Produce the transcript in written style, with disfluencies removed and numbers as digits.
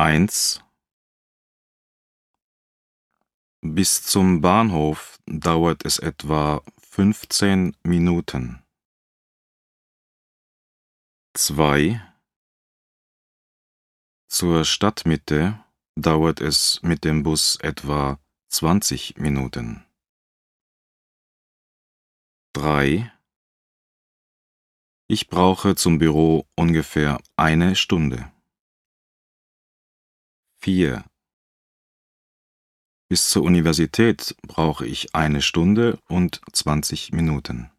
1. Bis zum Bahnhof dauert es etwa 15 Minuten. 2. Zur Stadtmitte dauert es mit dem Bus etwa 20 Minuten. 3. Ich brauche zum Büro ungefähr eine Stunde. 4. Bis zur Universität brauche ich eine Stunde und 20 Minuten.